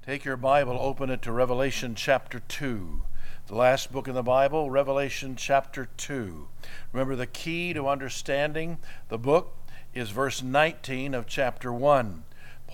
Take your Bible, open it to Revelation chapter 2. The last book in the Bible, Revelation chapter 2. Remember, the key to understanding the book is verse 19 of chapter 1.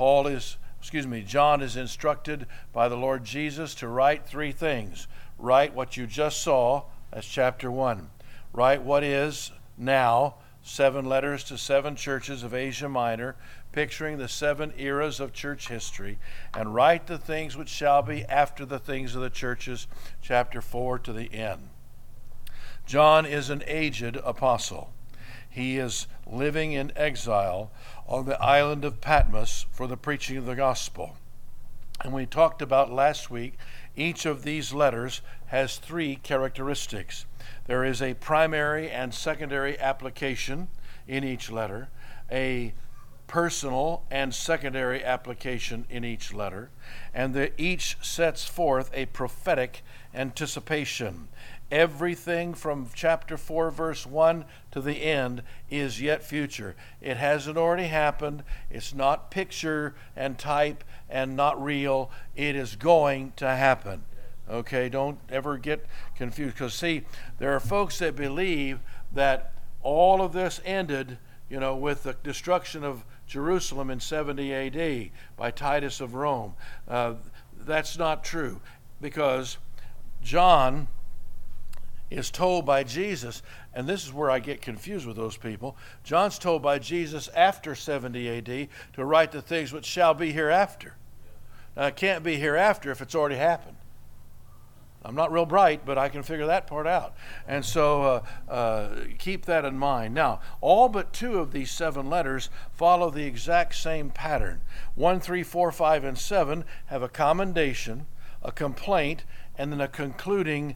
John is instructed by the Lord Jesus to write three things. Write what you just saw, that's chapter 1. Write what is now, 7 letters to 7 churches of Asia Minor, picturing the 7 eras of church history, and write the things which shall be after the things of the churches, chapter 4 to the end. John is an aged apostle. He is living in exile on the island of Patmos for the preaching of the gospel. And we talked about last week, each of these letters has 3 characteristics. There is a primary and secondary application in each letter, a personal and secondary application in each letter, and each sets forth a prophetic anticipation. Everything from chapter 4 verse 1 to the end is yet future. It hasn't already happened. It's not picture and type and not real. It is going to happen. Okay, don't ever get confused, because see, there are folks that believe that all of this ended, with the destruction of Jerusalem in 70 AD by Titus of Rome. That's not true, because John is told by Jesus, and this is where I get confused with those people. John's told by Jesus after 70 AD to write the things which shall be hereafter. Now, it can't be hereafter if it's already happened. I'm not real bright, but I can figure that part out. And so keep that in mind. Now, all but 2 of these 7 letters follow the exact same pattern. 1, 3, 4, 5, and 7 have a commendation, a complaint, and then a concluding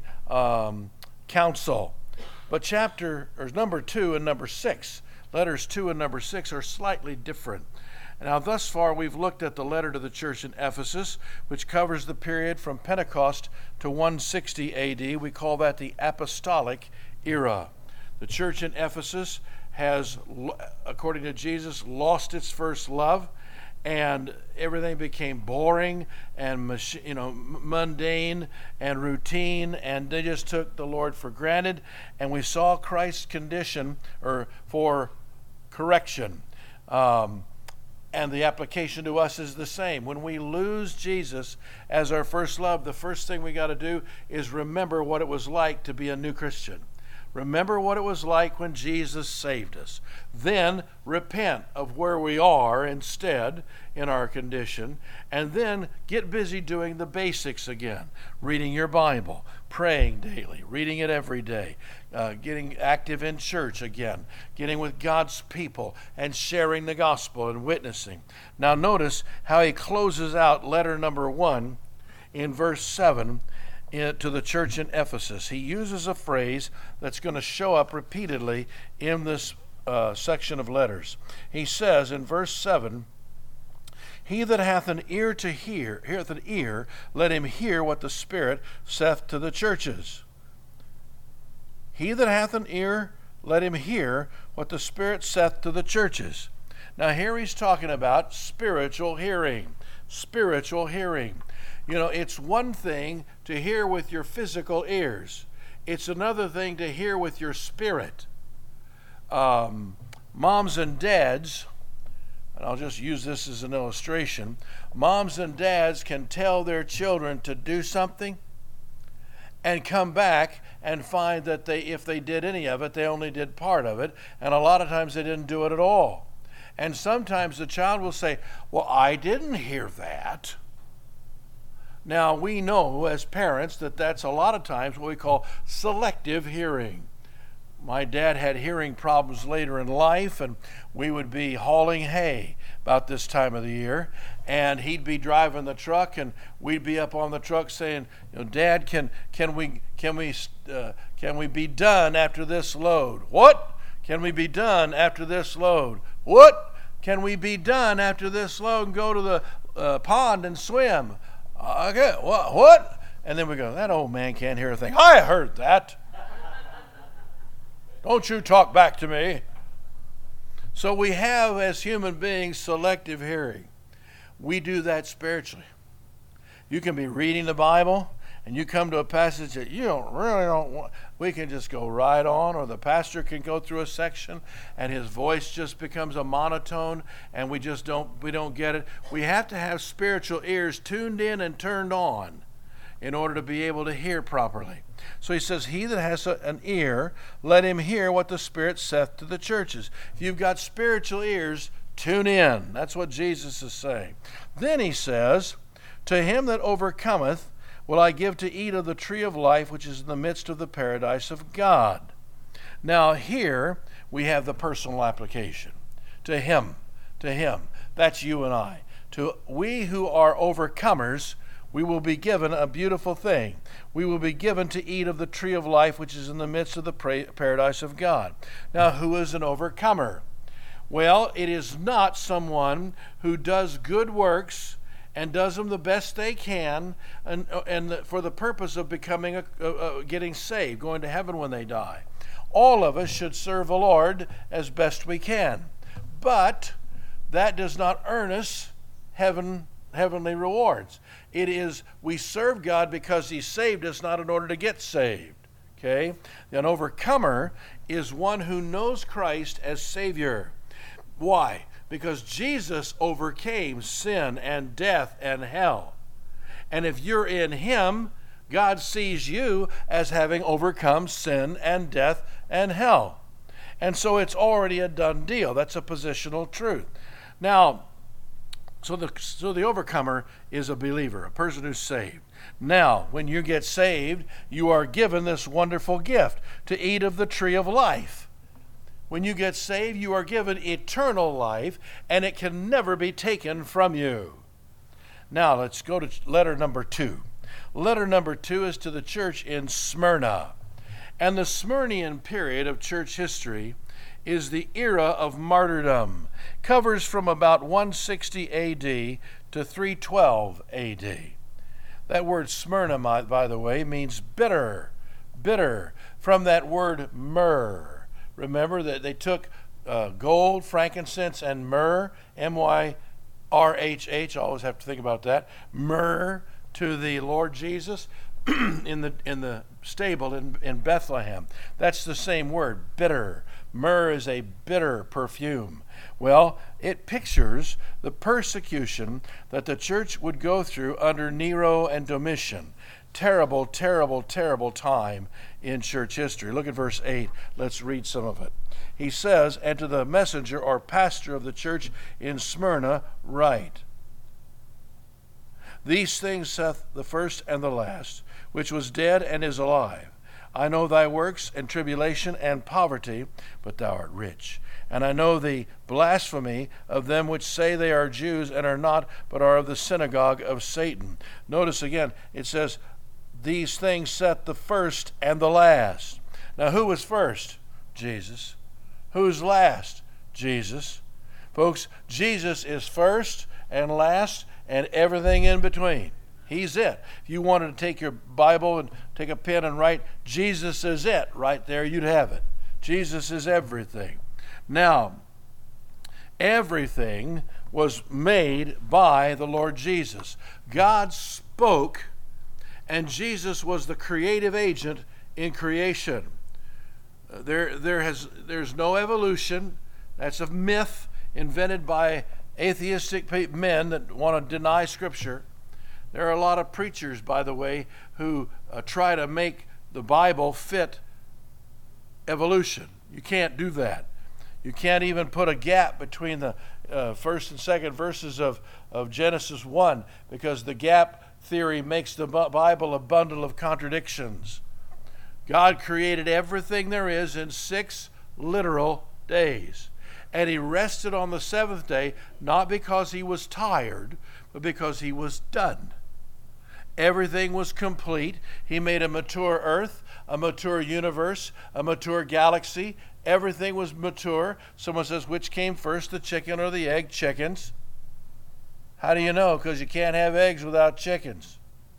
counsel. But number 2 and number 6, letters 2 and number 6 are slightly different. Now, thus far, we've looked at the letter to the church in Ephesus, which covers the period from Pentecost to 160 AD. We call that the apostolic era. The church in Ephesus has, according to Jesus, lost its first love, and everything became boring and mundane and routine, and they just took the Lord for granted. And we saw Christ's condition for correction. And the application to us is the same. When we lose Jesus as our first love, the first thing we got to do is remember what it was like to be a new Christian. Remember what it was like when Jesus saved us. Then repent of where we are instead in our condition, and then get busy doing the basics again. Reading your Bible, praying daily, reading it every day, getting active in church again, getting with God's people and sharing the gospel and witnessing. Now notice how he closes out letter number 1 in verse 7 to the church in Ephesus. He uses a phrase that's going to show up repeatedly in this section of letters. He says in verse 7, "He that hath an ear to hear, let him hear what the Spirit saith to the churches." He that hath an ear, let him hear what the Spirit saith to the churches. Now here he's talking about spiritual hearing. Spiritual hearing. It's one thing to hear with your physical ears. It's another thing to hear with your spirit. Moms and dads, and I'll just use this as an illustration, moms and dads can tell their children to do something and come back and find that if they did any of it, they only did part of it, and a lot of times they didn't do it at all. And sometimes the child will say, "Well, I didn't hear that." Now, we know as parents that that's a lot of times what we call selective hearing. My dad had hearing problems later in life, and we would be hauling hay about this time of the year, and he'd be driving the truck, and we'd be up on the truck saying, "Dad, can we be done after this load?" "What? Can we be done after this load?" "What? Can we be done after this load and go to the pond and swim?" "Okay, what?" And then we go, "That old man can't hear a thing." "I heard that." "Don't you talk back to me." So we have, as human beings, selective hearing. We do that spiritually. You can be reading the Bible and you come to a passage that you don't want. We can just go right on, or the pastor can go through a section and his voice just becomes a monotone and we don't get it. We have to have spiritual ears tuned in and turned on in order to be able to hear properly. So he says, he that has an ear, let him hear what the Spirit saith to the churches. If you've got spiritual ears, tune in. That's what Jesus is saying. Then he says, to him that overcometh will I give to eat of the tree of life, which is in the midst of the paradise of God. Now here we have the personal application. To him. That's you and I. To we who are overcomers, we will be given a beautiful thing. We will be given to eat of the tree of life, which is in the midst of the paradise of God. Now, who is an overcomer? Well, it is not someone who does good works and does them the best they can, and for the purpose of becoming getting saved, going to heaven when they die. All of us should serve the Lord as best we can, but that does not earn us heavenly rewards. It is we serve God because He saved us, not in order to get saved. Okay? An overcomer is one who knows Christ as Savior. Why? Because Jesus overcame sin and death and hell. And if you're in Him, God sees you as having overcome sin and death and hell. And so it's already a done deal. That's a positional truth. Now, so the overcomer is a believer, a person who's saved. Now, when you get saved, you are given this wonderful gift to eat of the tree of life. When you get saved, you are given eternal life, and it can never be taken from you. Now, let's go to letter number 2. Letter number 2 is to the church in Smyrna. And the Smyrnian period of church history is the era of martyrdom. Covers from about 160 A.D. to 312 A.D. That word Smyrna, by the way, means bitter, from that word myrrh. Remember that they took gold, frankincense, and myrrh, M-Y-R-H-H, I always have to think about that, myrrh to the Lord Jesus in the stable in Bethlehem. That's the same word, bitter. Myrrh is a bitter perfume. Well, it pictures the persecution that the church would go through under Nero and Domitian. Terrible, terrible, terrible time in church history. Look at verse 8. Let's read some of it. He says, and to the messenger or pastor of the church in Smyrna write, these things saith the first and the last, which was dead and is alive. I know thy works and tribulation and poverty, but thou art rich. And I know the blasphemy of them which say they are Jews and are not, but are of the synagogue of Satan. Notice again, it says, these things saith the first and the last. Now, who was first? Jesus. Who's last? Jesus. Folks, Jesus is first and last and everything in between. He's it. If you wanted to take your Bible and take a pen and write, Jesus is it, right there, you'd have it. Jesus is everything. Now, everything was made by the Lord Jesus. God spoke, and Jesus was the creative agent in creation. There's no evolution. That's a myth invented by atheistic men that want to deny Scripture. There are a lot of preachers, by the way, who try to make the Bible fit evolution. You can't do that. You can't even put a gap between the first and second verses of Genesis 1, because the gap theory makes the Bible a bundle of contradictions. God created everything there is in 6 literal days. And He rested on the 7th day, not because He was tired, but because He was done. Everything was complete. He made a mature earth, a mature universe, a mature galaxy. Everything was mature. Someone says, which came first, the chicken or the egg? Chickens. How do you know? Because you can't have eggs without chickens.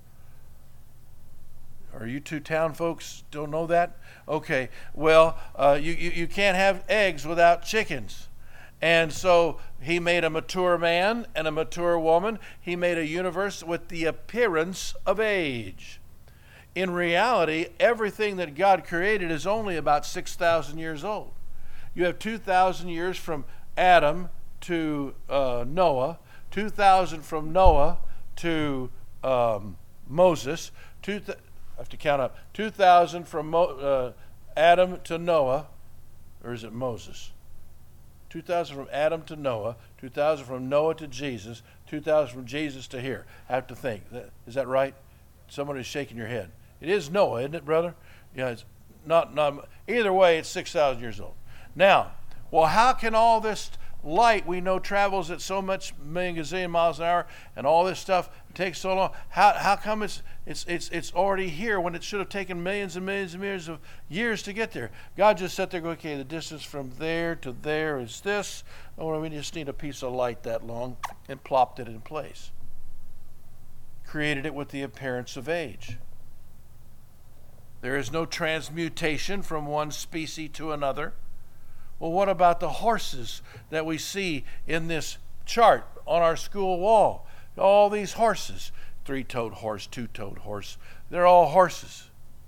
Are you two town folks don't know that? Okay, well, you can't have eggs without chickens. And so he made a mature man and a mature woman. He made a universe with the appearance of age. In reality, everything that God created is only about 6,000 years old. You have 2,000 years from Adam to Noah, 2,000 from Noah to Moses. I have to count up. 2,000 from Adam to Noah, or is it Moses? 2,000 from Adam to Noah, 2,000 from Noah to Jesus, 2,000 from Jesus to here. I have to think. Is that right? Somebody's shaking your head. It is Noah, isn't it, brother? Yeah, it's not either way, it's 6,000 years old. Now, well, how can all this light we know travels at so much million gazillion miles an hour and all this stuff takes so long? How come it's already here when it should have taken millions and millions and millions of years to get there? God just sat there going, okay, the distance from there to there is this. Oh, we just need a piece of light that long, and plopped it in place. Created it with the appearance of age. There is no transmutation from one species to another. Well, what about the horses that we see in this chart on our school wall? All these horses, 3-toed horse, 2-toed horse, they're all horses.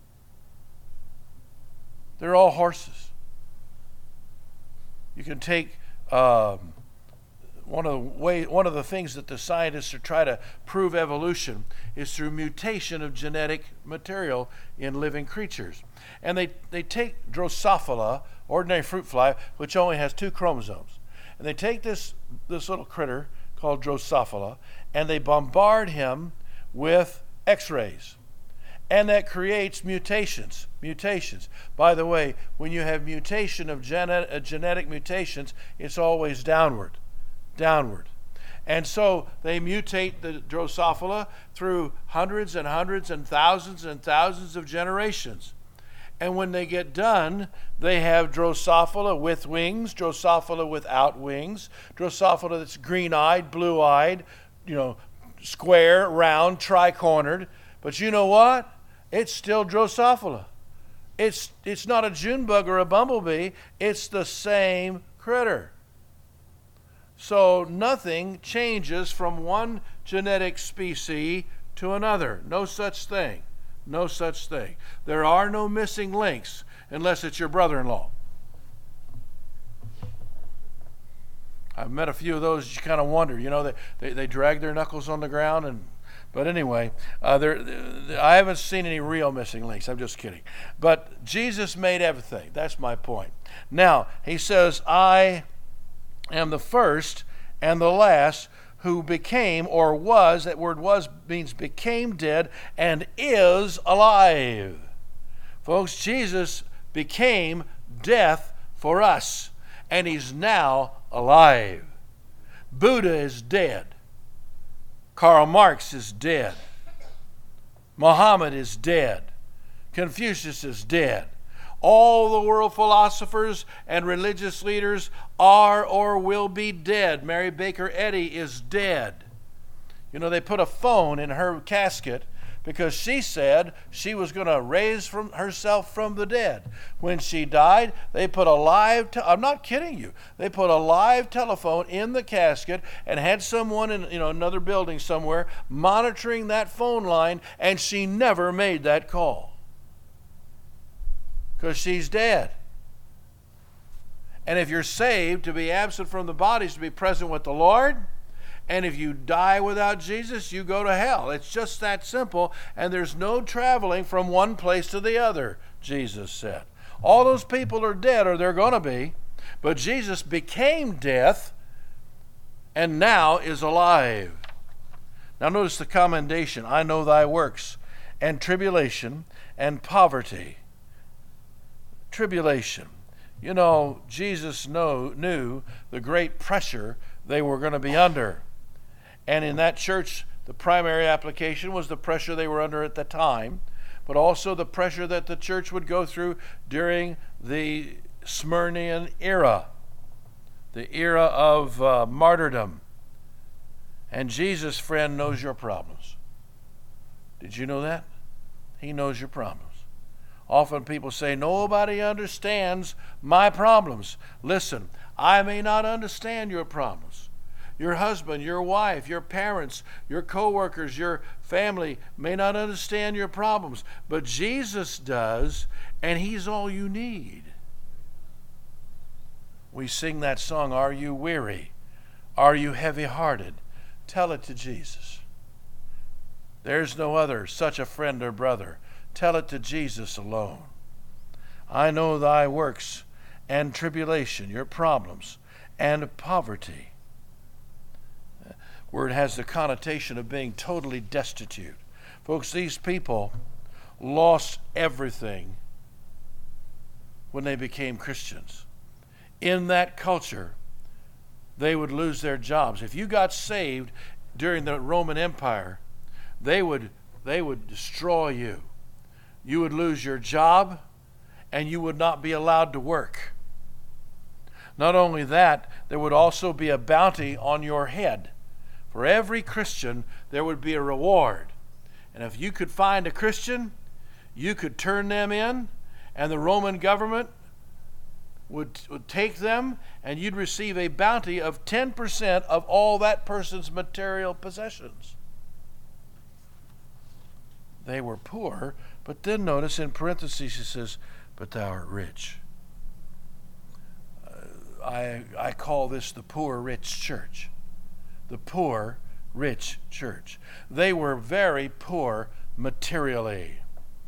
They're all horses. You can take one of the things that the scientists are trying to prove evolution is through mutation of genetic material in living creatures. And they take Drosophila, ordinary fruit fly, which only has 2 chromosomes. And they take this little critter called Drosophila, and they bombard him with X-rays. And that creates mutations. By the way, when you have mutation of genetic mutations, it's always downward. And so they mutate the Drosophila through hundreds and hundreds and thousands of generations. And when they get done, they have Drosophila with wings, Drosophila without wings, Drosophila that's green-eyed, blue-eyed, square, round, tri-cornered. But you know what? It's still Drosophila. It's not a June bug or a bumblebee. It's the same critter. So nothing changes from one genetic species to another. No such thing. No such thing. There are no missing links unless it's your brother-in-law. I've met a few of those. You kind of wonder, they drag their knuckles on the ground. But anyway, I haven't seen any real missing links. I'm just kidding. But Jesus made everything. That's my point. Now, he says, I am the first and the last who became or was, that word was means became dead and is alive. Folks, Jesus became death for us, and he's now alive. Buddha is dead. Karl Marx is dead. Muhammad is dead. Confucius is dead. All the world philosophers and religious leaders are or will be dead. Mary Baker Eddy is dead. They put a phone in her casket because she said she was going to raise herself from the dead. When she died, they put I'm not kidding you. They put a live telephone in the casket and had someone in another building somewhere monitoring that phone line, and she never made that call. Because she's dead. And if you're saved, to be absent from the body is to be present with the Lord. And if you die without Jesus, you go to hell. It's just that simple. And there's no traveling from one place to the other, Jesus said. All those people are dead, or they're going to be. But Jesus became death and now is alive. Now notice the commendation. I know thy works, and tribulation, and poverty. Tribulation. Jesus knew the great pressure they were going to be under. And in that church, the primary application was the pressure they were under at the time, but also the pressure that the church would go through during the Smyrnian era, the era of martyrdom. And Jesus, friend, knows your problems. Did you know that? He knows your problems. Often people say, nobody understands my problems. Listen, I may not understand your problems. Your husband, your wife, your parents, your co-workers, your family may not understand your problems, but Jesus does, and He's all you need. We sing that song, Are You Weary? Are You Heavy-Hearted? Tell it to Jesus. There's no other such a friend or brother. Tell it to Jesus alone. I know thy works and tribulation, your problems, and poverty. Word has the connotation of being totally destitute. Folks, these people lost everything when they became Christians. In that culture, they would lose their jobs. If you got saved during the Roman Empire, they would destroy you. You would lose your job, and you would not be allowed to work. Not only that, there would also be a bounty on your head. For every Christian, there would be a reward. And if you could find a Christian, you could turn them in, and the Roman government would take them, and you'd receive a bounty of 10% of all that person's material possessions. They were poor, but then notice in parentheses it says, but thou art rich. I call this the poor rich church. The poor rich church. They were very poor materially.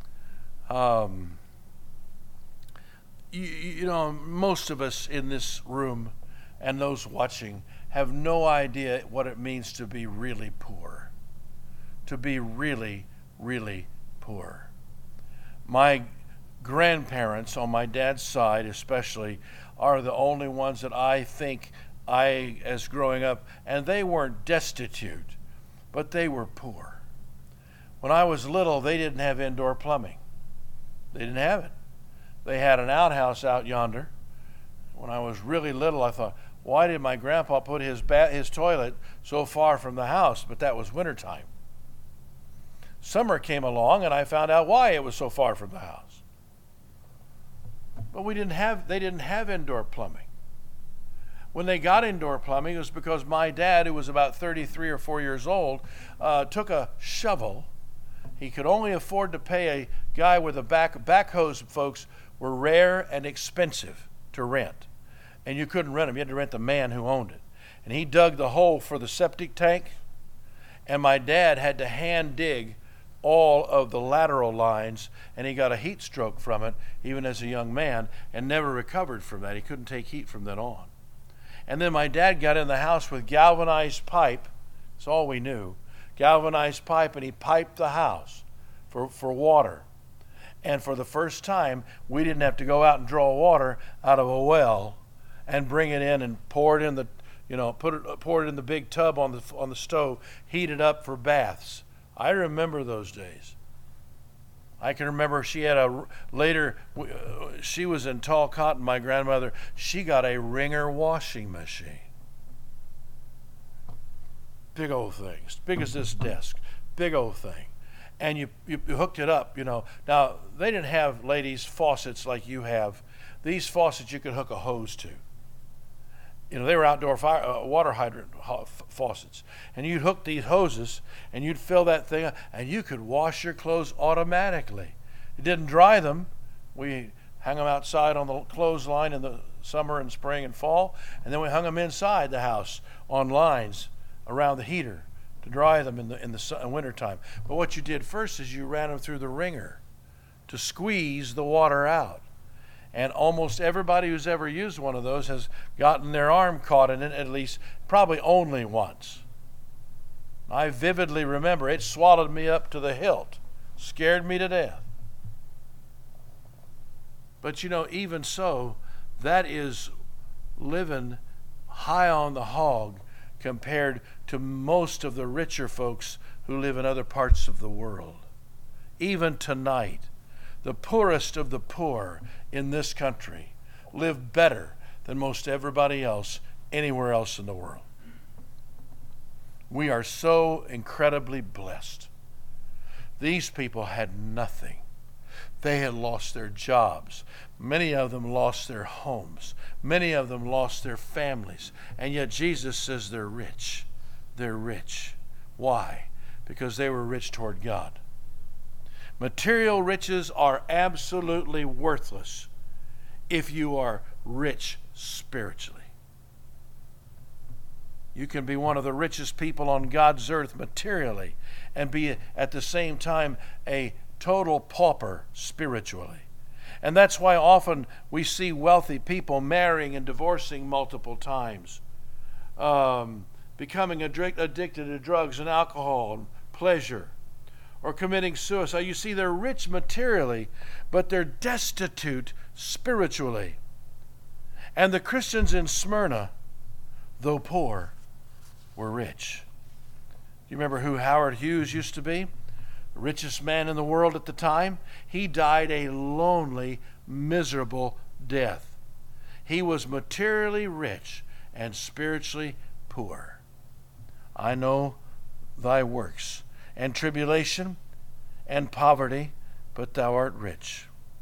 You know, most of us in this room and those watching have no idea what it means to be really poor. To be really, really poor. My grandparents on my dad's side especially are the only ones that I think as growing up, and they weren't destitute, but they were poor. When I was little, they didn't have indoor plumbing. They didn't have it. They had an outhouse out yonder. When I was really little, I thought, why did my grandpa put his toilet so far from the house? But that was wintertime. Summer came along, and I found out why it was so far from the house. But they didn't have indoor plumbing. When they got indoor plumbing, it was because my dad, who was about 33 or 4 years old, took a shovel. He could only afford to pay a guy with a backhoes, folks, were rare and expensive to rent. And you couldn't rent them. You had to rent the man who owned it. And he dug the hole for the septic tank, and my dad had to hand dig all of the lateral lines, and he got a heat stroke from it, even as a young man, and never recovered from that. He couldn't take heat from then on. And then my dad got in the house with galvanized pipe. That's all we knew. Galvanized pipe, and he piped the house for water. And for the first time, we didn't have to go out and draw water out of a well and bring it in and pour it in pour it in the big tub on the stove, heat it up for baths. I remember those days. I can remember she was in Tall Cotton, my grandmother. She got a Ringer washing machine. Big old thing, as big as this desk, big old thing. And you hooked it up, Now, they didn't have, ladies, faucets like you have. These faucets you could hook a hose to. They were outdoor water hydrant faucets. And you'd hook these hoses, and you'd fill that thing up, and you could wash your clothes automatically. It didn't dry them. We hung them outside on the clothesline in the summer and spring and fall, and then we hung them inside the house on lines around the heater to dry them in the wintertime. But what you did first is you ran them through the wringer to squeeze the water out. And almost everybody who's ever used one of those has gotten their arm caught in it, at least probably only once. I vividly remember it swallowed me up to the hilt, scared me to death. But even so, that is living high on the hog compared to most of the richer folks who live in other parts of the world. Even tonight, the poorest of the poor in this country live better than most everybody else anywhere else in the world. We are so incredibly blessed. These people had nothing. They had lost their jobs. Many of them lost their homes. Many of them lost their families. And yet Jesus says they're rich. They're rich. Why? Because they were rich toward God. Material riches are absolutely worthless if you are rich spiritually. You can be one of the richest people on God's earth materially and be at the same time a total pauper spiritually. And that's why often we see wealthy people marrying and divorcing multiple times, becoming addicted to drugs and alcohol and pleasure, or committing suicide. You see, they're rich materially, but they're destitute spiritually. And the Christians in Smyrna, though poor, were rich. Do you remember who Howard Hughes used to be? The richest man in the world at the time. He died a lonely, miserable death. He was materially rich and spiritually poor. I know thy works, and tribulation, and poverty, but thou art rich.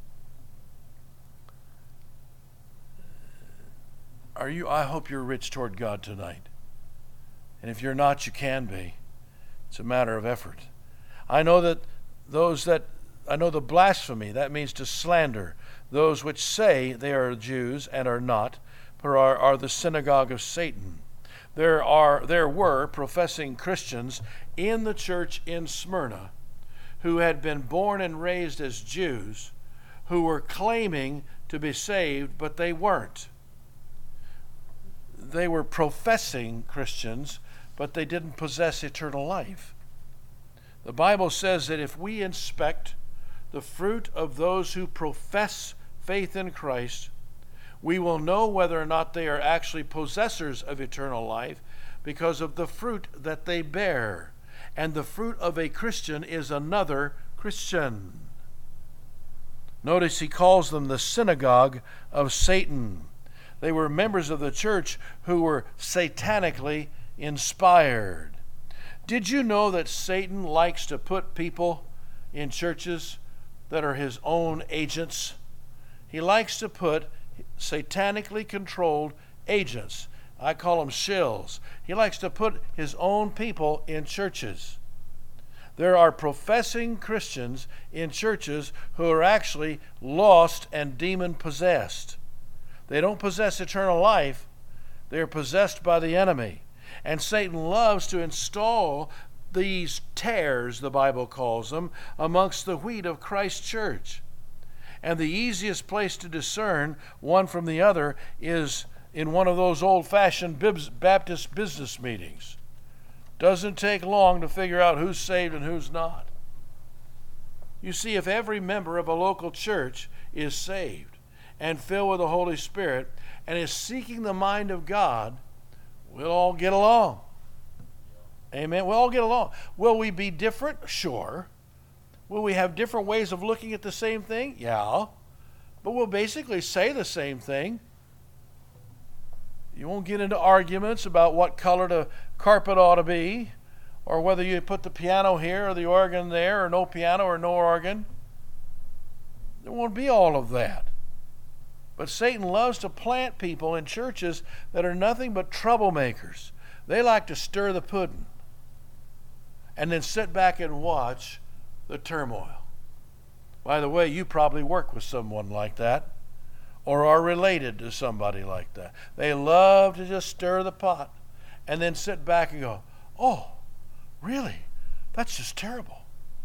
I hope you're rich toward God tonight. And if you're not, you can be. It's a matter of effort. I know the blasphemy, that means to slander those which say they are Jews and are not, but are the synagogue of Satan. There were professing Christians in the church in Smyrna who had been born and raised as Jews, who were claiming to be saved, but they weren't. They were professing Christians, but they didn't possess eternal life. The Bible says that if we inspect the fruit of those who profess faith in Christ, we will know whether or not they are actually possessors of eternal life because of the fruit that they bear. And the fruit of a Christian is another Christian. Notice he calls them the synagogue of Satan. They were members of the church who were satanically inspired. Did you know that Satan likes to put people in churches that are his own agents? He likes to put satanically controlled agents. I call them shills. He likes to put his own people in churches. There are professing Christians in churches who are actually lost and demon-possessed. They don't possess eternal life. They are possessed by the enemy. And Satan loves to install these tares, the Bible calls them, amongst the wheat of Christ's church. And the easiest place to discern one from the other is in one of those old-fashioned Baptist business meetings. Doesn't take long to figure out who's saved and who's not. You see, if every member of a local church is saved and filled with the Holy Spirit and is seeking the mind of God, we'll all get along. Amen. We'll all get along. Will we be different? Sure. Will we have different ways of looking at the same thing? Yeah. But we'll basically say the same thing. You won't get into arguments about what color the carpet ought to be, or whether you put the piano here or the organ there, or no piano or no organ. There won't be all of that. But Satan loves to plant people in churches that are nothing but troublemakers. They like to stir the pudding and then sit back and watch the turmoil. By the way, you probably work with someone like that or are related to somebody like that. They love to just stir the pot and then sit back and go, "Oh, really? That's just terrible."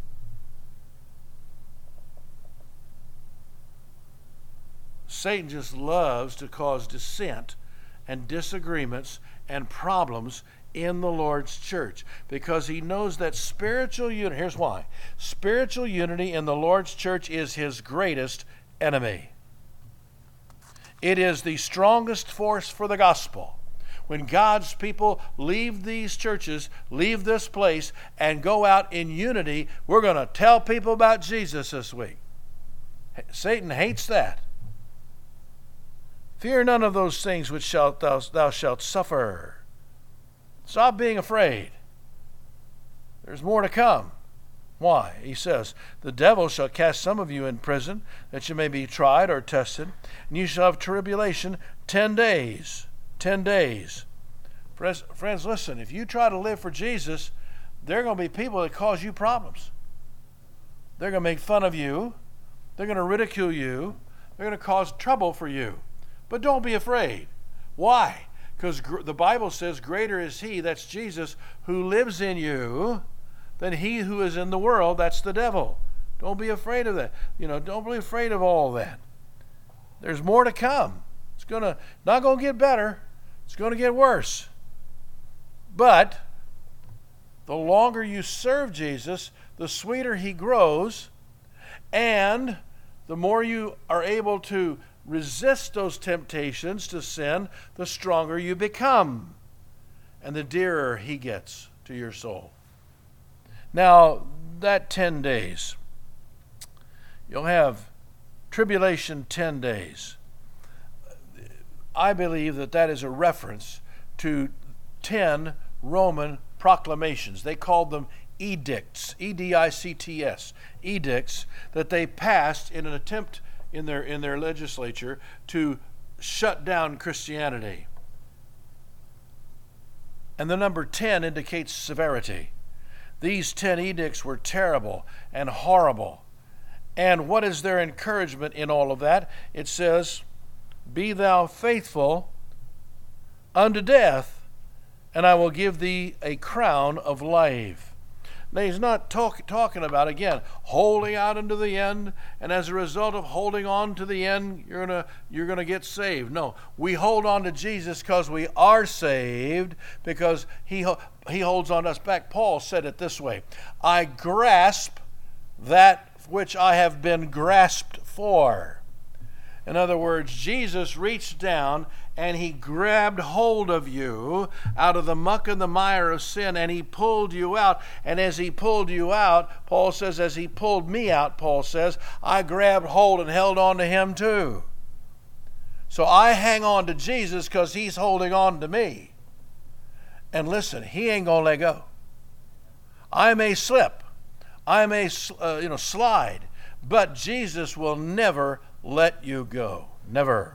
Satan just loves to cause dissent and disagreements and problems in the Lord's church because he knows that spiritual unity, here's why, spiritual unity in the Lord's church is his greatest enemy. It is the strongest force for the gospel. When God's people leave these churches, leave this place, and go out in unity, we're going to tell people about Jesus this week. Satan hates that. Fear none of those things which thou shalt suffer. Stop being afraid. There's more to come. Why? He says, the devil shall cast some of you in prison, that you may be tried or tested, and you shall have tribulation 10 days. 10 days. Friends, listen, if you try to live for Jesus, there are going to be people that cause you problems. They're going to make fun of you. They're going to ridicule you. They're going to cause trouble for you. But don't be afraid. Why? Because the Bible says, greater is he, that's Jesus, who lives in you, than he who is in the world, that's the devil. Don't be afraid of that. Don't be afraid of all that. There's more to come. It's not going to get better. It's going to get worse. But the longer you serve Jesus, the sweeter he grows, and the more you are able to resist those temptations to sin, the stronger you become, and the dearer he gets to your soul. Now, that 10 days, you'll have tribulation 10 days. I believe that is a reference to 10 Roman proclamations. They called them edicts, edicts, edicts that they passed in an attempt in their legislature to shut down Christianity. And the number 10 indicates severity. These 10 edicts were terrible and horrible. And what is their encouragement in all of that? It says, be thou faithful unto death, and I will give thee a crown of life. Now, he's not talking about, again, holding out unto the end, and as a result of holding on to the end, you're gonna get saved. No, we hold on to Jesus because we are saved, because he holds on to us back. Paul said it this way, I grasp that which I have been grasped for. In other words, Jesus reached down and he grabbed hold of you out of the muck and the mire of sin, and he pulled you out. And as he pulled you out, Paul says, as he pulled me out, Paul says, I grabbed hold and held on to him too. So I hang on to Jesus because he's holding on to me. And listen, he ain't going to let go. I may slip. I may slide. But Jesus will never let you go. Never.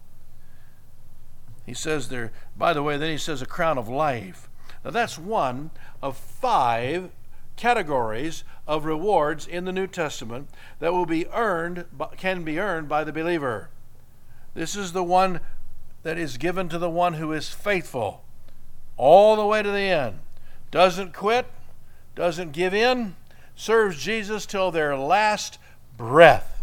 He says there, by the way, then he says a crown of life. Now that's one of 5 categories of rewards in the New Testament that can be earned by the believer. This is the one that is given to the one who is faithful all the way to the end. Doesn't quit, doesn't give in, serves Jesus till their last breath.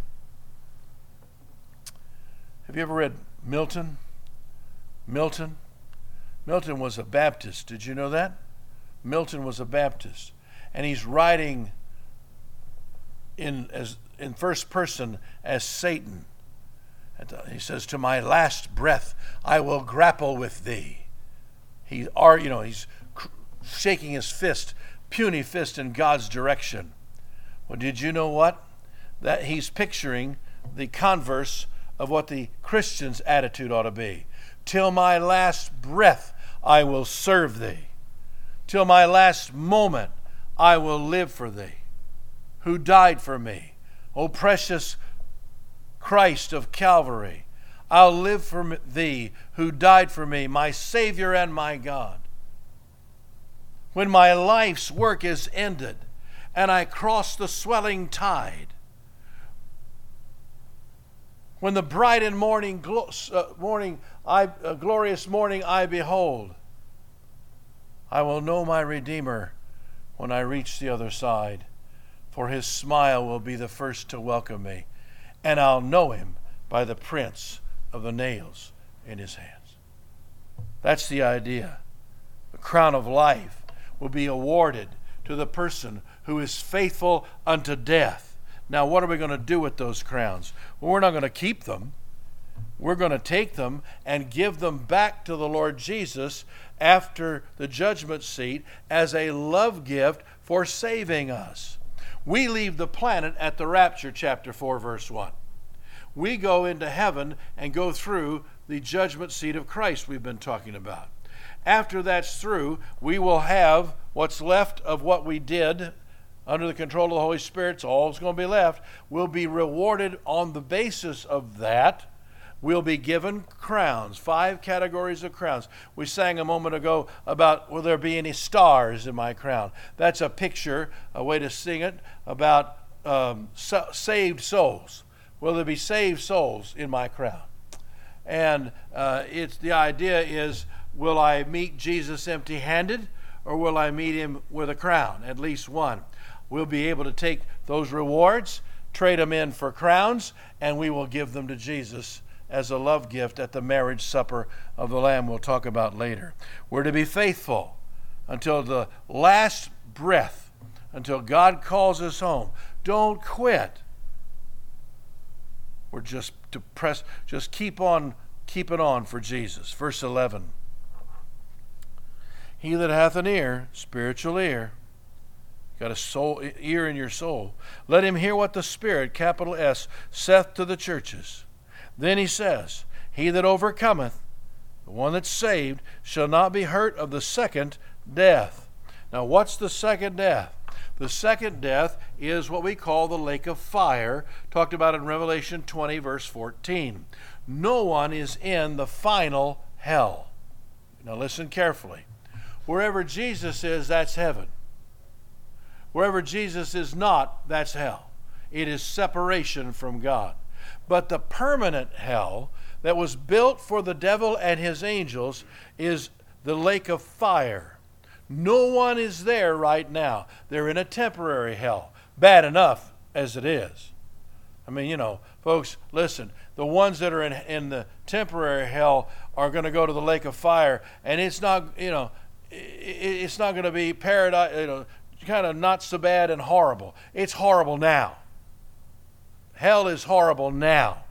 Have you ever read Milton? Milton was a Baptist. Did you know that? Milton was a Baptist. And he's writing in first person as Satan. And he says, to my last breath, I will grapple with thee. He's shaking his fist, puny fist in God's direction. Well, did you know what? That he's picturing the converse of what the Christian's attitude ought to be. Till my last breath, I will serve thee. Till my last moment, I will live for thee, who died for me. O precious Christ of Calvary, I'll live for thee, who died for me, my Savior and my God. When my life's work is ended, and I cross the swelling tide, when the bright and glorious morning I behold, I will know my Redeemer when I reach the other side, for his smile will be the first to welcome me, and I'll know him by the prints of the nails in his hands. That's the idea. The crown of life will be awarded to the person who is faithful unto death. Now, what are we going to do with those crowns? Well, we're not going to keep them. We're going to take them and give them back to the Lord Jesus after the judgment seat as a love gift for saving us. We leave the planet at the rapture, chapter 4, verse 1. We go into heaven and go through the judgment seat of Christ we've been talking about. After that's through, we will have what's left of what we did under the control of the Holy Spirit, it's all that's going to be left, will be rewarded on the basis of that. We'll be given crowns, 5 categories of crowns. We sang a moment ago about, will there be any stars in my crown? That's a picture, a way to sing it, about saved souls. Will there be saved souls in my crown? And it's the idea is, will I meet Jesus empty-handed, or will I meet him with a crown? At least one. We'll be able to take those rewards, trade them in for crowns, and we will give them to Jesus as a love gift at the marriage supper of the Lamb we'll talk about later. We're to be faithful until the last breath, until God calls us home. Don't quit. We're just keep on keeping on for Jesus. Verse 11. He that hath an ear, spiritual ear, got a soul ear in your soul, let him hear what the Spirit, capital S, saith to the churches. Then he says, he that overcometh, the one that's saved, shall not be hurt of the second death. Now, what's the second death? The second death is what we call the lake of fire, talked about in Revelation 20, verse 14. No one is in the final hell. Now, listen carefully. Wherever Jesus is, that's heaven. Wherever Jesus is not, that's hell. It is separation from God. But the permanent hell that was built for the devil and his angels is the lake of fire. No one is there right now. They're in a temporary hell. Bad enough as it is. I mean, folks, listen. The ones that are in the temporary hell are going to go to the lake of fire, and it's not, it's not going to be paradise, kind of not so bad and horrible. It's horrible now. Hell is horrible now.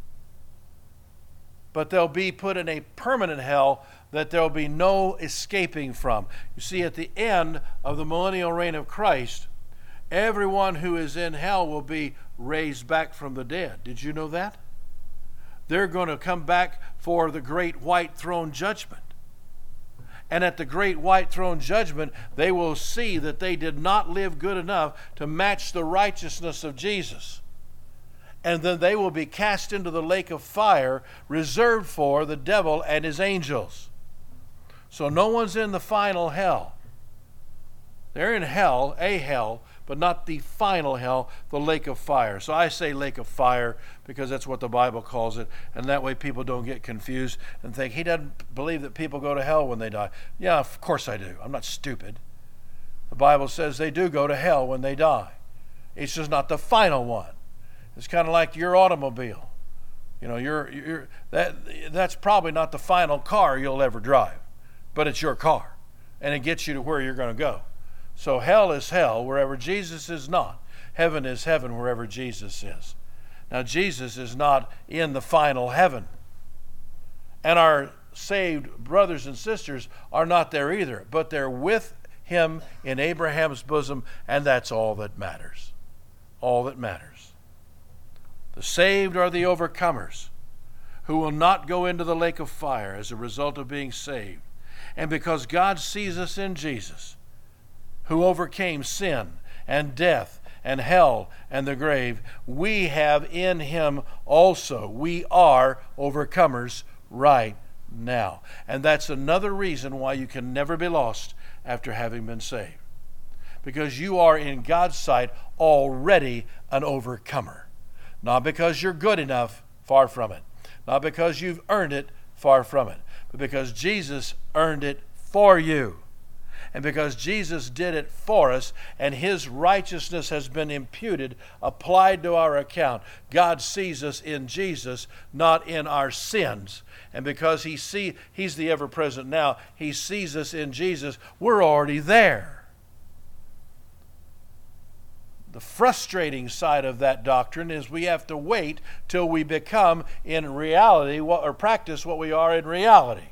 But they'll be put in a permanent hell that there'll be no escaping from. You see, at the end of the millennial reign of Christ, everyone who is in hell will be raised back from the dead. Did you know that? They're going to come back for the great white throne judgment. And at the great white throne judgment, they will see that they did not live good enough to match the righteousness of Jesus. And then they will be cast into the lake of fire reserved for the devil and his angels. So no one's in the final hell. They're in hell, a hell, but not the final hell, the lake of fire. So I say lake of fire because that's what the Bible calls it, and that way people don't get confused and think, he doesn't believe that people go to hell when they die. Yeah, of course I do. I'm not stupid. The Bible says they do go to hell when they die. It's just not the final one. It's kind of like your automobile. That's probably not the final car you'll ever drive, but it's your car, and it gets you to where you're going to go. So hell is hell wherever Jesus is not. Heaven is heaven wherever Jesus is. Now, Jesus is not in the final heaven. And our saved brothers and sisters are not there either, but they're with him in Abraham's bosom, and that's all that matters. All that matters. The saved are the overcomers who will not go into the lake of fire as a result of being saved. And because God sees us in Jesus, who overcame sin and death and hell and the grave, we have in him also. We are overcomers right now. And that's another reason why you can never be lost after having been saved. Because you are in God's sight already an overcomer. Not because you're good enough, far from it. Not because you've earned it, far from it. But because Jesus earned it for you. And because Jesus did it for us, and his righteousness has been imputed, applied to our account, God sees us in Jesus, not in our sins. And because he's the ever-present now, he sees us in Jesus, we're already there. The frustrating side of that doctrine is we have to wait till we become in reality or practice what we are in reality.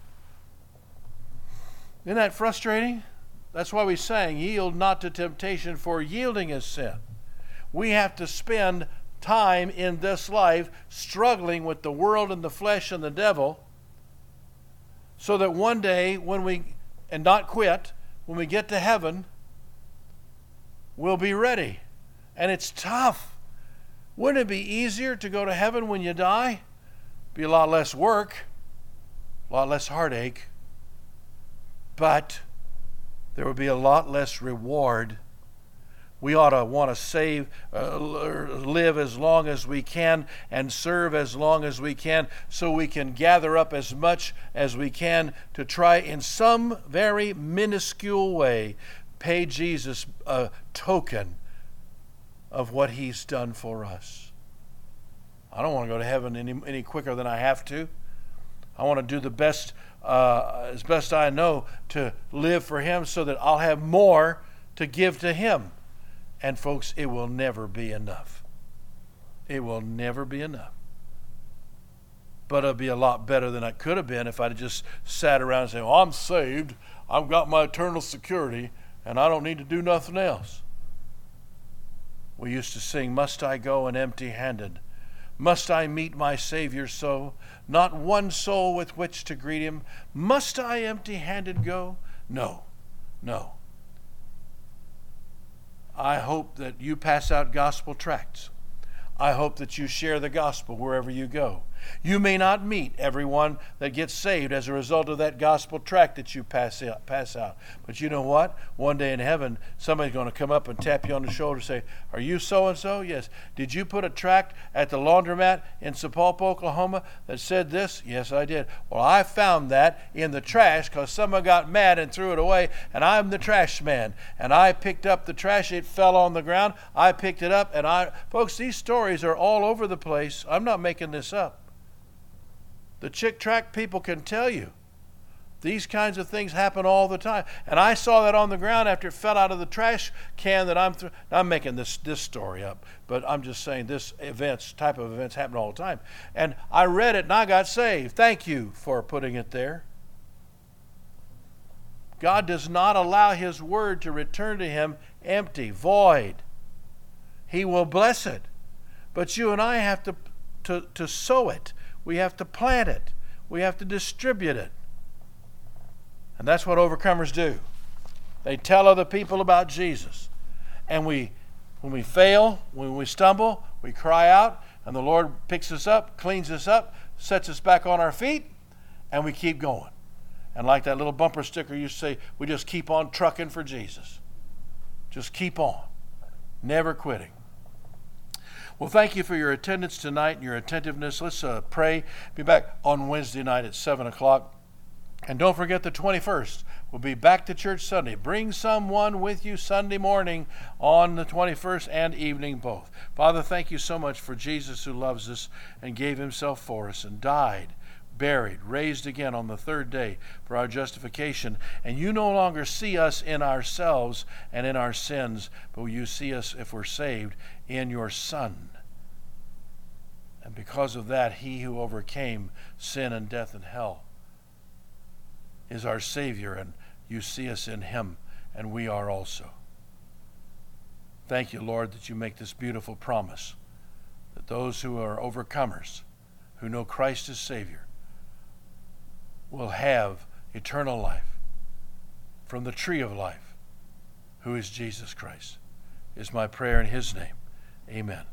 Isn't that frustrating? That's why we sang, yield not to temptation, for yielding is sin. We have to spend time in this life struggling with the world and the flesh and the devil, so that one day and not quit, when we get to heaven, will be ready. And it's tough. Wouldn't it be easier to go to heaven when you die? Be a lot less work, a lot less heartache, but there would be a lot less reward. We ought to want to live as long as we can and serve as long as we can, so we can gather up as much as we can to try in some very minuscule way pay Jesus a token of what he's done for us. I don't want to go to heaven any quicker than I have to. I want to do the best, as best I know, to live for him so that I'll have more to give to him. And folks, it will never be enough. It will never be enough. But it'll be a lot better than it could have been if I'd just sat around and said, well, I'm saved, I've got my eternal security, and I don't need to do nothing else. We used to sing, must I go an empty-handed? Must I meet my Savior so? Not one soul with which to greet him. Must I empty-handed go? No, no. I hope that you pass out gospel tracts. I hope that you share the gospel wherever you go. You may not meet everyone that gets saved as a result of that gospel tract that you pass out. But you know what? One day in heaven, somebody's going to come up and tap you on the shoulder and say, are you so-and-so? Yes. Did you put a tract at the laundromat in Sapulpa, Oklahoma that said this? Yes, I did. Well, I found that in the trash because someone got mad and threw it away, and I'm the trash man. And I picked up the trash. It fell on the ground. I picked it up, and folks, these stories are all over the place. I'm not making this up. The Chick tract people can tell you these kinds of things happen all the time. And I saw that on the ground after it fell out of the trash can that I'm making this story up, but I'm just saying this type of events happen all the time. And I read it and I got saved. Thank you for putting it there. God does not allow his word to return to him empty, void. He will bless it. But you and I have to sow it. We have to plant it. We have to distribute it. And that's what overcomers do. They tell other people about Jesus. And when we fail, when we stumble, we cry out, and the Lord picks us up, cleans us up, sets us back on our feet, and we keep going. And like that little bumper sticker used to say, we just keep on trucking for Jesus. Just keep on. Never quitting. Well, thank you for your attendance tonight and your attentiveness. Let's pray. Be back on Wednesday night at 7 o'clock. And don't forget the 21st. We'll be back to church Sunday. Bring someone with you Sunday morning on the 21st and evening both. Father, thank you so much for Jesus who loves us and gave himself for us and died, buried, raised again on the third day for our justification. And you no longer see us in ourselves and in our sins, but you see us, if we're saved, in your Son. And because of that, he who overcame sin and death and hell is our Savior, and you see us in him, and we are also. Thank you, Lord, that you make this beautiful promise that those who are overcomers, who know Christ as Savior, will have eternal life from the tree of life, who is Jesus Christ. Is my prayer in his name. Amen.